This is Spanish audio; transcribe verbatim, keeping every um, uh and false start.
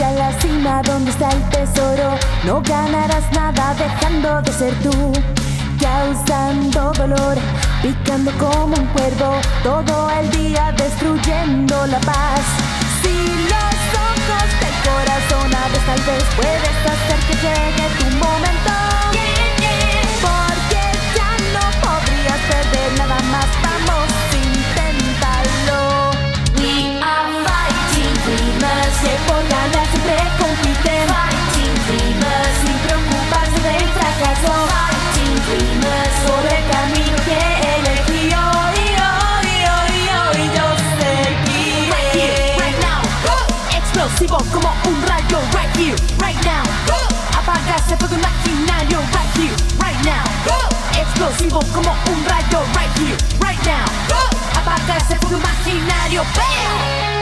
a la cima donde está el tesoro. No ganarás nada dejando de ser tú, causando dolor, picando como un cuervo, todo el día destruyendo la paz. Si los ojos del corazón abres, tal vez puedes hacer que llegue tu momento, porque ya no podrías perder nada más. Vamos, inténtalo. We are fighting dreamers, Que por ganar siempre compiten, fighting dreamers, sin preocuparse del fracaso, fighting dreamers. por el camino que elegí hoy, hoy, hoy, hoy yo seguiré. Right here, right now, go. Explosivo como un rayo, right here, right now, Go. apaga ese fuego imaginario, right here, right now, Go. explosivo como un rayo, right here, right now, Go. apaga ese fuego imaginario, ¡bam!